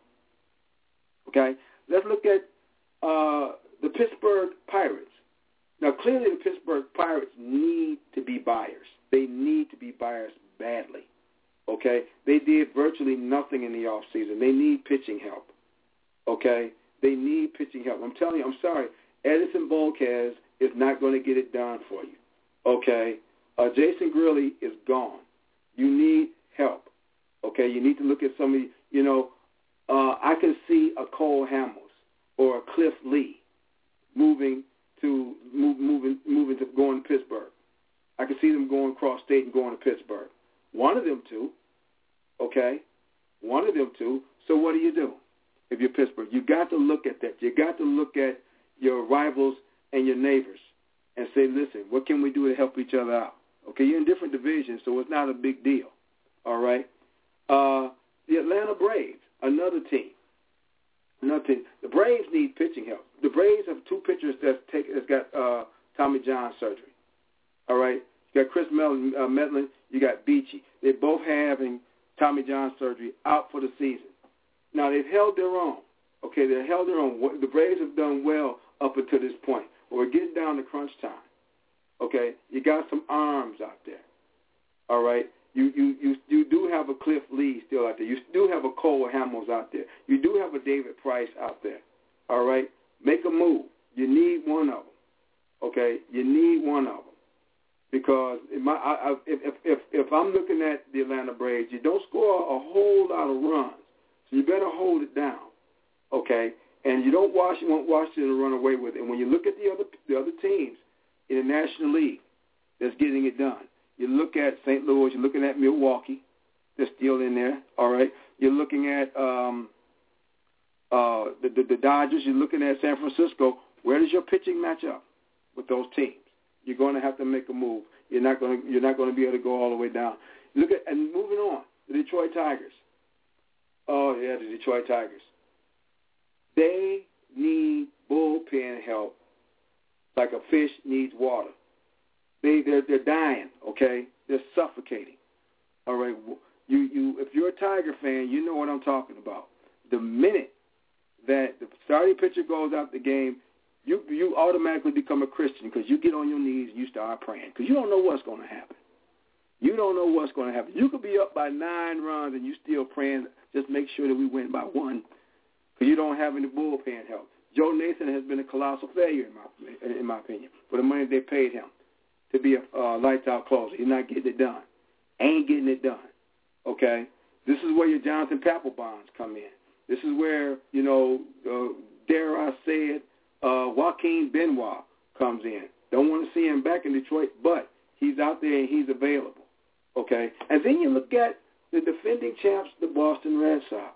Okay? Let's look at uh, the Pittsburgh Pirates. Now, clearly the Pittsburgh Pirates need to be buyers. They need to be buyers badly. Okay? They did virtually nothing in the offseason. They need pitching help. Okay? They need pitching help. I'm telling you, I'm sorry. Edison Volquez is not going to get it done for you. Okay? Uh, Jason Grilli is gone. You need help. Okay? You need to look at some of the, you know, uh, I can see a Cole Hamels or a Cliff Lee moving to move, moving moving to going to Pittsburgh. I can see them going across state and going to Pittsburgh. One of them two. Okay? One of them two. So what do you do if you're Pittsburgh? You got to look at that. You got to look at your rivals and your neighbors and say, listen, what can we do to help each other out? Okay, you're in different divisions, so it's not a big deal. All right? Uh, the Atlanta Braves, another team. Another team. The Braves need pitching help. The Braves have two pitchers that's, take, that's got uh, Tommy John surgery. All right? You got Chris Medlin, uh, Medlin, you got Beachy. They're both having Tommy John surgery out for the season. Now, they've held their own. Okay, they've held their own. The Braves have done well up until this point. But we're getting down to crunch time. Okay, you got some arms out there. All right, you you you you do have a Cliff Lee still out there. You do have a Cole Hamels out there. You do have a David Price out there. All right, make a move. You need one of them. Okay, you need one of them because in my, I, I, if if if I'm looking at the Atlanta Braves, you don't score a whole lot of runs, so you better hold it down. Okay, and you don't watch want Washington to run away with it. And when you look at the other the other teams in the National League that's getting it done. You look at Saint Louis, you're looking at Milwaukee, they're still in there, all right? You're looking at um, uh, the, the, the Dodgers, you're looking at San Francisco. Where does your pitching match up with those teams? You're going to have to make a move. You're not going to you're not going to be able to go all the way down. Look at and moving on, the Detroit Tigers. Oh, yeah, the Detroit Tigers. They need bullpen help like a fish needs water. They, they're, they're dying, okay? They're suffocating. All right? You, you, if you're a Tiger fan, you know what I'm talking about. The minute that the starting pitcher goes out the game, you, you automatically become a Christian because you get on your knees and you start praying because you don't know what's going to happen. You don't know what's going to happen. You could be up by nine runs and you still praying, just make sure that we win by one because you don't have any bullpen help. Joe Nathan has been a colossal failure, in my in my opinion, for the money they paid him to be a uh, lights-out closer. He's not getting it done. Ain't getting it done, okay? This is where your Jonathan Papelbons come in. This is where, you know, uh, dare I say it, uh, Joaquin Benoit comes in. Don't want to see him back in Detroit, but he's out there and he's available, okay? And then you look at the defending champs, the Boston Red Sox,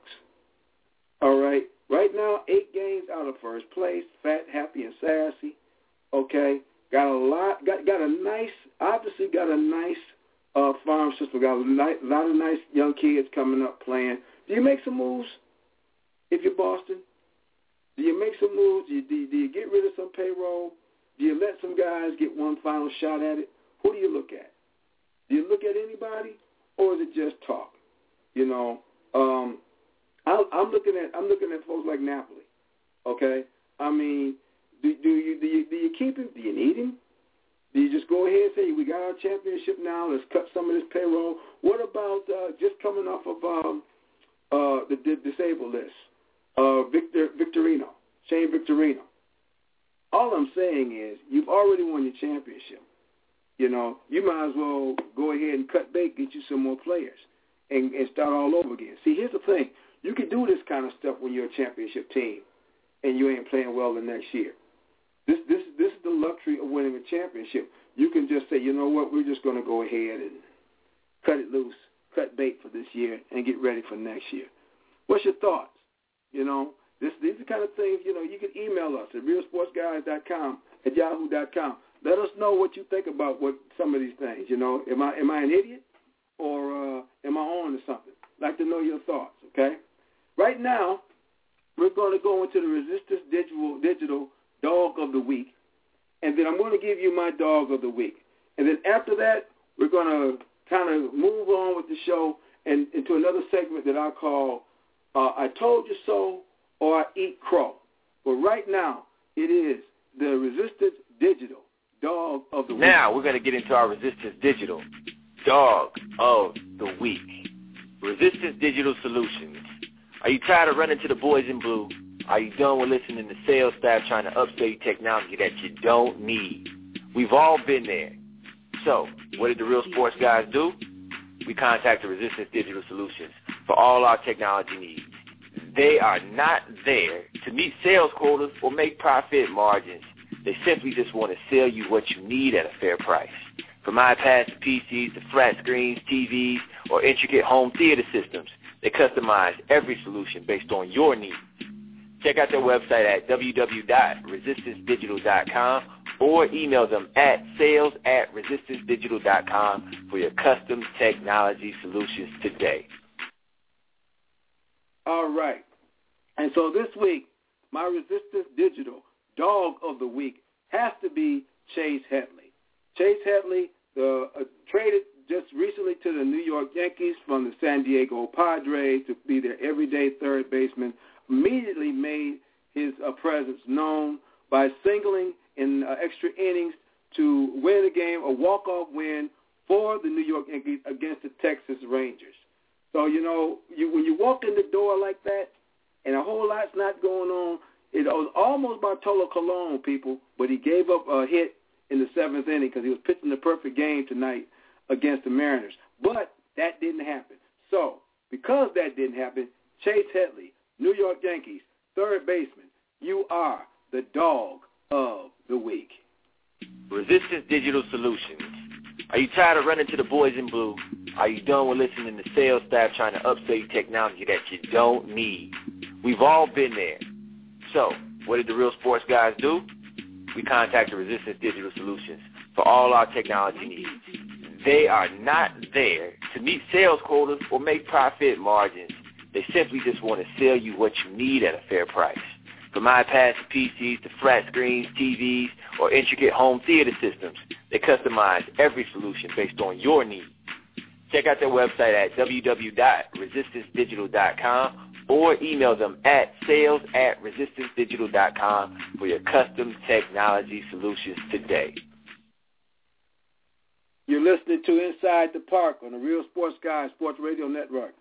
all right? Right now, eight games out of first place, fat, happy, and sassy. Okay, got a lot, got got a nice, obviously got a nice uh, farm system. Got a nice, lot of nice young kids coming up playing. Do you make some moves if you're Boston? Do you make some moves? Do you, do you, do you get rid of some payroll? Do you let some guys get one final shot at it? Who do you look at? Do you look at anybody, or is it just talk? You know. Um, I'm looking at I'm looking at folks like Napoli, okay? I mean, do, do you do you do you keep him? Do you need him? Do you just go ahead and say we got our championship now? Let's cut some of this payroll. What about uh, just coming off of um, uh, the, the disabled list? Uh, Victor Victorino, Shane Victorino. All I'm saying is you've already won your championship. You know, you might as well go ahead and cut bait, get you some more players, and, and start all over again. See, here's the thing. You can do this kind of stuff when you're a championship team and you ain't playing well the next year. This this this is the luxury of winning a championship. You can just say, you know what, we're just going to go ahead and cut it loose, cut bait for this year, and get ready for next year. What's your thoughts? You know, this these are the kind of things, you know, you can email us at real sports guys dot com, at yahoo dot com. Let us know what you think about what some of these things. You know, am I am I an idiot or uh, am I on to something? I'd like to know your thoughts, okay? Right now, we're going to go into the Resistance Digital, Digital Dog of the Week, and then I'm going to give you my Dog of the Week. And then after that, we're going to kind of move on with the show and into another segment that I call uh, I Told You So or I Eat Crow. But right now, it is the Resistance Digital Dog of the Week. Now we're going to get into our Resistance Digital Dog of the Week. Resistance Digital Solutions. Are you tired of running to the boys in blue? Are you done with listening to sales staff trying to upsell you technology that you don't need? We've all been there. So, what did the Real Sports Guys do? We contacted Resistance Digital Solutions for all our technology needs. They are not there to meet sales quotas or make profit margins. They simply just want to sell you what you need at a fair price. From iPads to P Cs to flat screens, T Vs, or intricate home theater systems, they customize every solution based on your needs. Check out their website at w w w dot resistance digital dot com or email them at sales at resistance digital dot com for your custom technology solutions today. All right. And so this week, my Resistance Digital Dog of the Week has to be Chase Headley. Chase Headley, the, uh, traded just recently to the New York Yankees from the San Diego Padres to be their everyday third baseman, immediately made his uh, presence known by singling in uh, extra innings to win a game, a walk-off win for the New York Yankees against the Texas Rangers. So, you know, you, when you walk in the door like that and a whole lot's not going on, it was almost Bartolo Colon, people, but he gave up a hit in the seventh inning because he was pitching the perfect game tonight against the Mariners. But that didn't happen. So, because that didn't happen, Chase Headley, New York Yankees, third baseman, you are the Dog of the Week. Resistance Digital Solutions. Are you tired of running to the boys in blue? Are you done with listening to sales staff trying to upsell you technology that you don't need? We've all been there. So, what did the Real Sports Guys do? We contacted Resistance Digital Solutions for all our technology needs. They are not there to meet sales quotas or make profit margins. They simply just want to sell you what you need at a fair price. From iPads to P Cs to flat screens, T Vs, or intricate home theater systems, they customize every solution based on your needs. Check out their website at w w w dot resistance digital dot com or email them at sales at resistance digital dot com for your custom technology solutions today. You're listening to Inside the Park on the Real Sports Guys Sports Radio Network.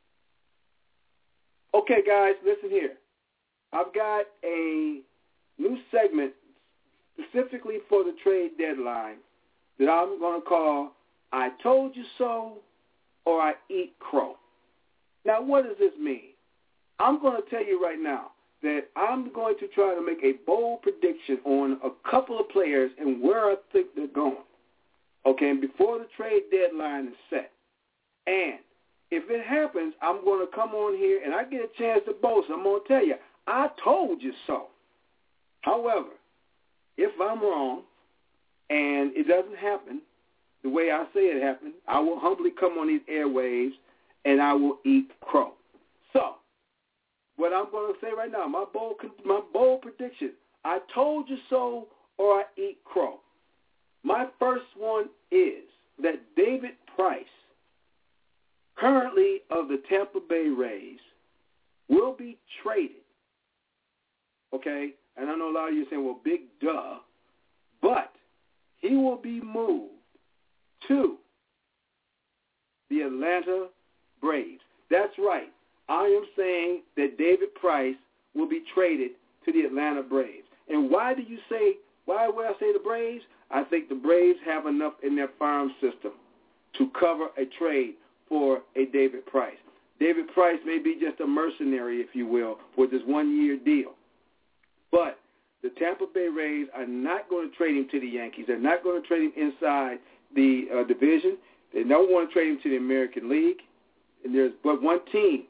Okay, guys, listen here. I've got a new segment specifically for the trade deadline that I'm going to call I Told You So or I Eat Crow. Now, what does this mean? I'm going to tell you right now that I'm going to try to make a bold prediction on a couple of players and where I think they're going. Okay, and before the trade deadline is set. And if it happens, I'm going to come on here and I get a chance to boast. I'm going to tell you, I told you so. However, if I'm wrong and it doesn't happen the way I say it happened, I will humbly come on these airwaves and I will eat crow. So, what I'm going to say right now, my bold, my bold prediction, I told you so or I eat crow. My first one is that David Price, currently of the Tampa Bay Rays, will be traded. Okay? And I know a lot of you are saying, well, big duh. But he will be moved to the Atlanta Braves. That's right. I am saying that David Price will be traded to the Atlanta Braves. And why do you say, why would I say the Braves? I think the Braves have enough in their farm system to cover a trade for a David Price. David Price may be just a mercenary, if you will, with this one-year deal. But the Tampa Bay Rays are not going to trade him to the Yankees. They're not going to trade him inside the uh, division. They don't want to trade him to the American League. And there's but one team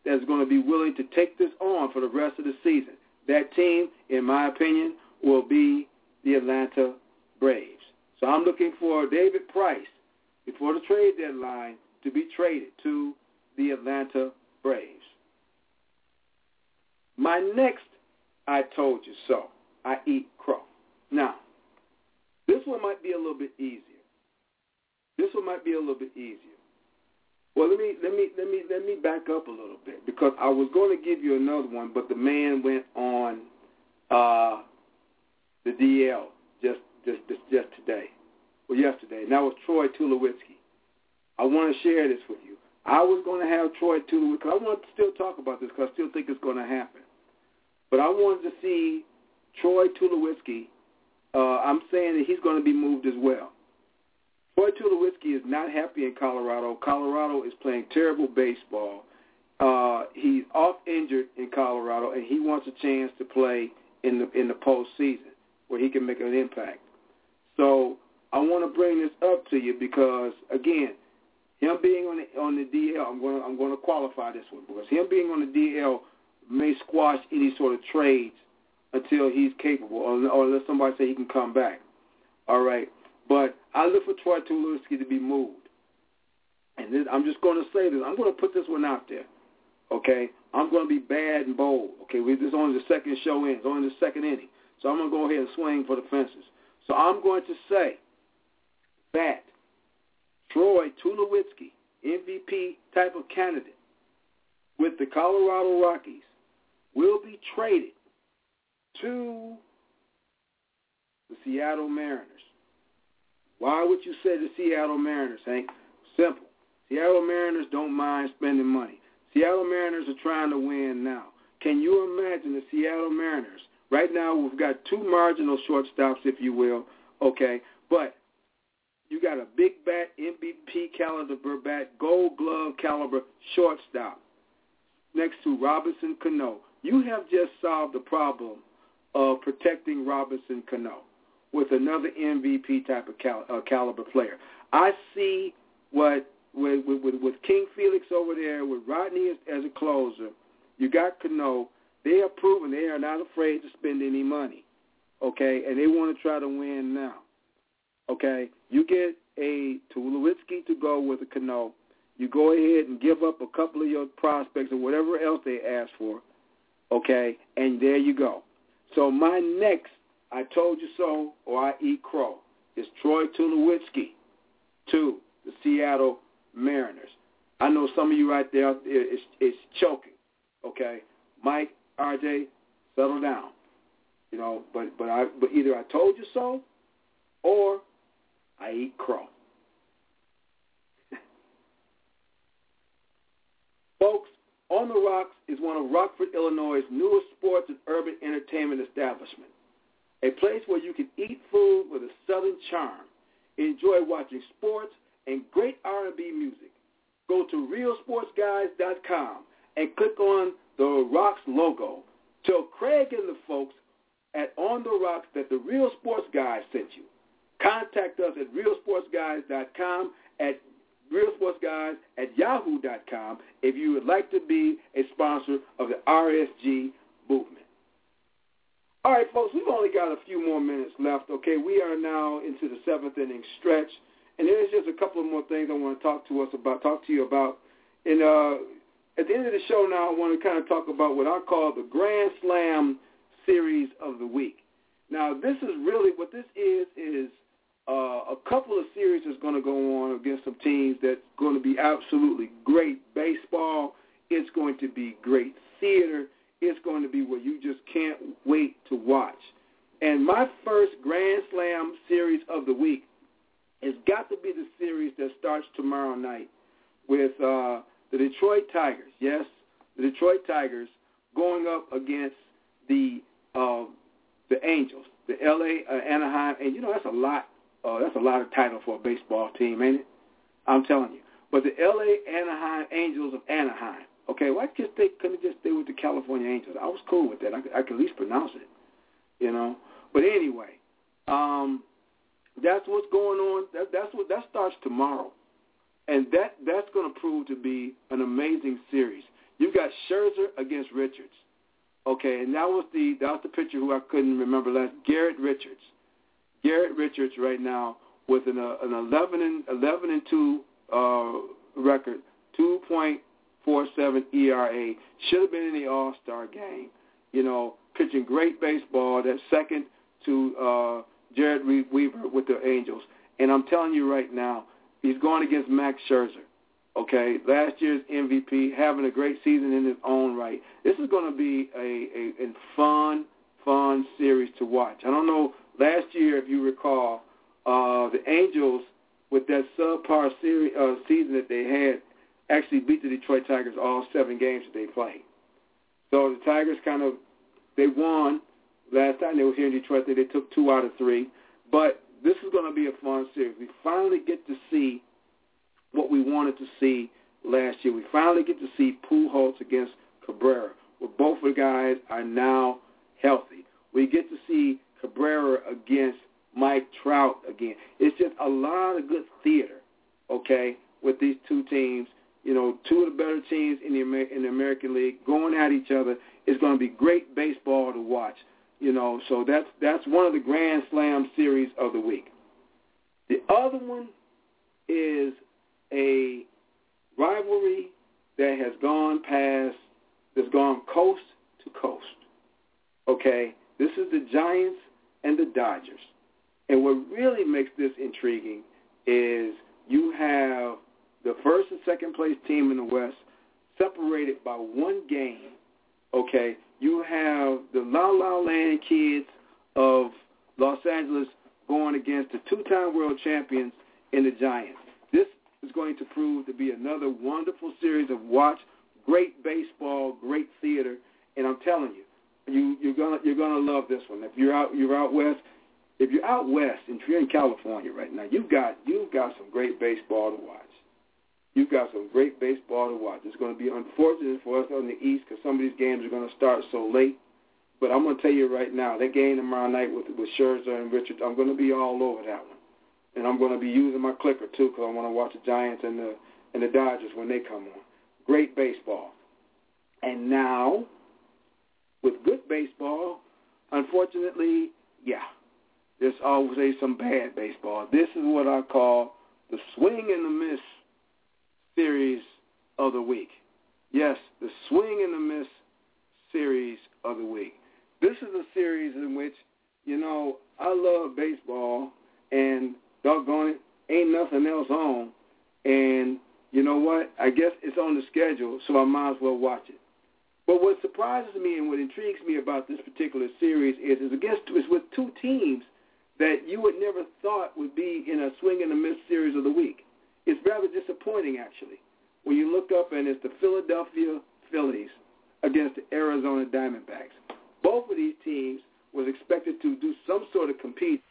that's going to be willing to take this on for the rest of the season. That team, in my opinion, will be the Atlanta Braves. So I'm looking for David Price before the trade deadline to be traded to the Atlanta Braves. My next, I told you so. I eat crow. Now, this one might be a little bit easier. This one might be a little bit easier. Well, let me let me let me let me back up a little bit because I was going to give you another one, but the man went on uh, the D L just just just just today, or yesterday, and that was Troy Tulowitzki. I want to share this with you. I was going to have Troy Tulowitzki because I want to still talk about this because I still think it's going to happen. But I wanted to see Troy Tulowitzki. Uh, I'm saying that he's going to be moved as well. Troy Tulowitzki is not happy in Colorado. Colorado is playing terrible baseball. Uh, he's off injured in Colorado, and he wants a chance to play in the in the postseason where he can make an impact. So I want to bring this up to you because, again, him being on the on the D L, I'm going to I'm going to qualify this one because him being on the D L may squash any sort of trades until he's capable, or, or unless somebody say he can come back. All right. But I look for Troy Tulowitzki to be moved. And this, I'm just going to say this. I'm going to put this one out there, okay? I'm going to be bad and bold, okay? We, this is only the second show in. It's only the second inning. So I'm going to go ahead and swing for the fences. So I'm going to say that Troy Tulowitzki, M V P type of candidate with the Colorado Rockies, will be traded to the Seattle Mariners. Why would you say the Seattle Mariners, Hank? Simple. Seattle Mariners don't mind spending money. Seattle Mariners are trying to win now. Can you imagine the Seattle Mariners? Right now we've got two marginal shortstops, if you will, okay? But you got a big bat, M V P caliber bat, gold glove caliber shortstop next to Robinson Cano. You have just solved the problem of protecting Robinson Cano with another M V P type of cal- uh, caliber player. I see what with, with, with King Felix over there, with Rodney as, as a closer. You got Cano. They are proven they are not afraid to spend any money, okay, and they want to try to win now, okay. You get a Tulowitzki to go with a Cano. You go ahead and give up a couple of your prospects or whatever else they ask for, okay, and there you go. So my next, I told you so, or I eat crow, is Troy Tulowitzki to the Seattle Mariners. I know some of you right there is, is choking, okay. Mike, R J, settle down, you know. But but I but either I told you so, or I eat crow. Folks, On the Rocks is one of Rockford, Illinois' newest sports and urban entertainment establishments. A place where you can eat food with a southern charm, enjoy watching sports, and great R and B music. Go to real sports guys dot com and click on the Rocks logo. Tell Craig and the folks at On the Rocks that the Real Sports Guys sent you. Contact us at real sports guys dot com, at real sports guys at yahoo dot com if you would like to be a sponsor of the R S G movement. All right, folks, we've only got a few more minutes left, okay? We are now into the seventh inning stretch, and there's just a couple of more things I want to talk to us about, talk to you about. And uh, at the end of the show now, I want to kind of talk about what I call the Grand Slam Series of the Week. Now, this is really, what this is, is uh, a couple of series that's going to go on against some teams that's going to be absolutely great baseball. It's going to be great theater. It's going to be where you just can't wait to watch. And my first Grand Slam Series of the Week has got to be the series that starts tomorrow night with uh, the Detroit Tigers. Yes, the Detroit Tigers going up against the uh, the Angels, the L A uh, Anaheim, and you know that's a lot. Uh, that's a lot of title for a baseball team, ain't it? I'm telling you. But the L A Anaheim Angels of Anaheim. Okay, why just they couldn't just stay with the California Angels? I was cool with that. I could, I could at least pronounce it, you know. But anyway, um, that's what's going on. That, that's what that starts tomorrow, and that that's going to prove to be an amazing series. You got Scherzer against Richards. Okay, and that was the that was the pitcher who I couldn't remember last. Garrett Richards. Garrett Richards right now with an uh, an eleven and eleven and two uh, record, two point four seven E R A. Should have been in the All-Star game. You know, pitching great baseball. That's second to uh, Jared Weaver with the Angels. And I'm telling you right now, he's going against Max Scherzer. Okay, last year's M V P, having a great season in his own right. This is going to be a, a, a fun, fun series to watch. I don't know, last year, if you recall, uh, the Angels, with that subpar series, uh, season that they had, actually beat the Detroit Tigers all seven games that they played. So the Tigers kind of, they won. Last time they were here in Detroit, they took two out of three. But this is going to be a fun series. We finally get to see what we wanted to see last year. We finally get to see Pujols against Cabrera, where both of the guys are now healthy. We get to see Cabrera against Mike Trout again. It's just a lot of good theater, okay, with these two teams. You know, two of the better teams in the Amer- in the American League going at each other. It's going to be great baseball to watch. You know, so that's that's one of the Grand Slam series of the week. The other one is a rivalry that has gone past, that's gone coast to coast. Okay, this is the Giants and the Dodgers. And what really makes this intriguing is you have the first and second place team in the West separated by one game. Okay, you have the La La Land Kids of Los Angeles going against the two-time world champions in the Giants. This is going to prove to be another wonderful series of watch, great baseball, great theater, and I'm telling you, you you're gonna you're gonna love this one. If you're out you're out west, if you're out west and if you're in California right now, you've got you've got some great baseball to watch. You've got some great baseball to watch. It's going to be unfortunate for us on the East because some of these games are going to start so late. But I'm going to tell you right now, that game tomorrow night with with Scherzer and Richards, I'm going to be all over that one. And I'm going to be using my clicker, too, because I want to watch the Giants and the and the Dodgers when they come on. Great baseball. And now, with good baseball, unfortunately, yeah, there's always some bad baseball. This is what I call the swing and the miss series of the week. Yes, the swing and the miss series of the week. This is a series in which, you know, I love baseball, and doggone it, ain't nothing else on. And you know what? I guess it's on the schedule, so I might as well watch it. But what surprises me and what intrigues me about this particular series is, is against is with two teams that you would never thought would be in a swing and a miss series of the week. It's rather disappointing, actually, when you look up and it's the Philadelphia Phillies against the Arizona Diamondbacks. Both of these teams was expected to do some sort of compete,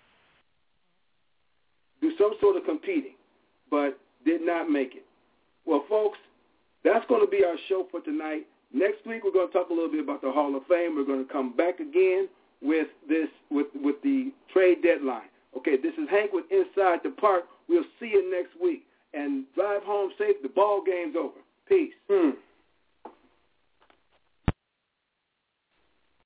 do some sort of competing, but did not make it. Well, folks, that's going to be our show for tonight. Next week we're going to talk a little bit about the Hall of Fame. We're going to come back again with this with with the trade deadline. Okay, this is Hank with Inside the Park. We'll see you next week. And drive home safe. The ball game's over. Peace. Hmm.